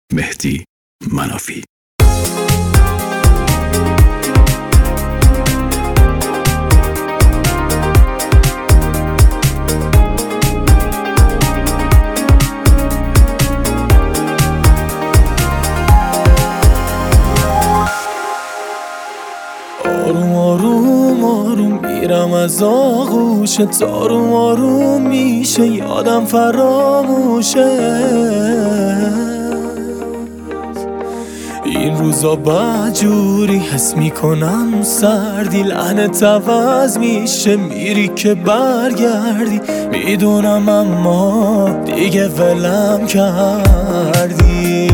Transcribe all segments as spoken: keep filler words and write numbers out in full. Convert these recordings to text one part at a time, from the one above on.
مهدی منافی. آروم آروم آروم میرم از آغوشت، آروم آروم میشه یادم فراموشه. این روزا بدجوری حس میکنم سردی، لعنت عوض میشه میری که برگردی. میدونم اما دیگه ولم کردی.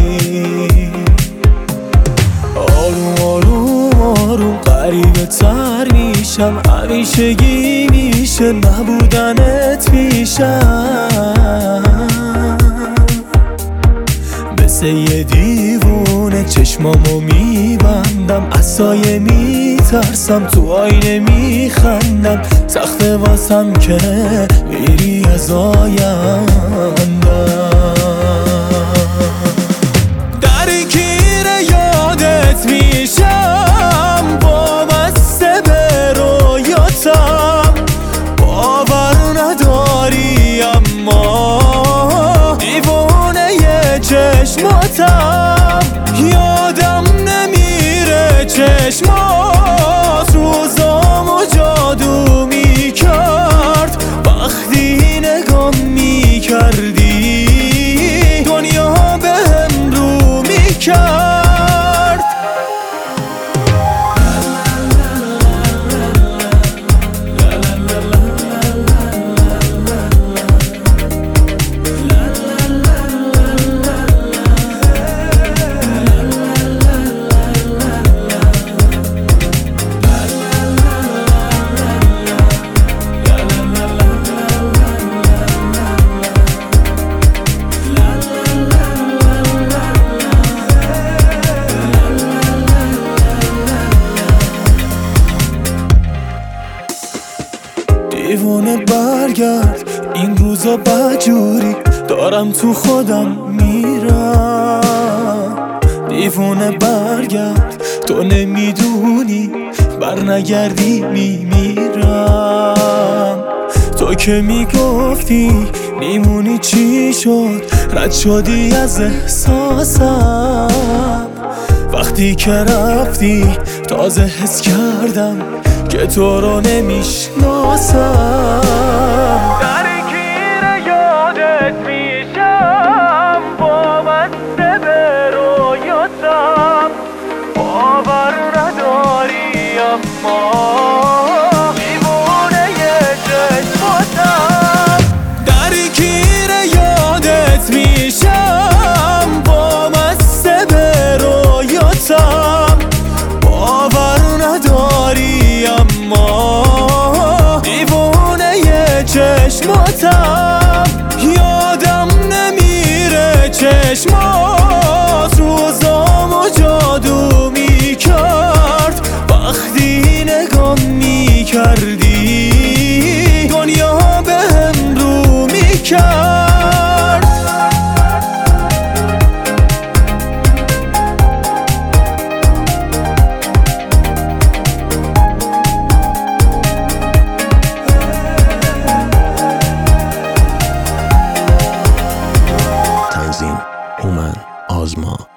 آروم آروم آروم غریبه تر میشم، همیشگی میشه نبودنت پیشم. مثل یه دیوونه چشمامو میبندم، از سایه میترسم تو آینه میخندم. سخته واسم که میری از آیندم. درگیر یادت میشم، وابسته به رویاتم. باور نداری اما دیوونه ی چشماتم. یادم نمیره چشمات روزامو جادو میکرد. وقتی نگام میکردی دنیا بهم رو میکرد. دیوونه برگرد، این روزا بدجوری دارم تو خودم میرم. دیوونه برگرد، تو نمیدونی برنگردی میمیرم. تو که میگفتی میمونی چی شد، رد شدی از احساسم. وقتی که رفتی تازه حس کردم که تو رو نمیشناسم. درگیر یادت میشم، وابسته به رویاتم. باور نداری اما دیوونه ی چشماتم. درگیر یادت میشم، وابسته به رویاتم. باور نداری اما دیوونه ی چشماتم. یادم نمیره چشمات روزامو جادو میکرد. وقتی نگام میکردی دنیا بهم رو میکرد. تنظیم هومن آزما.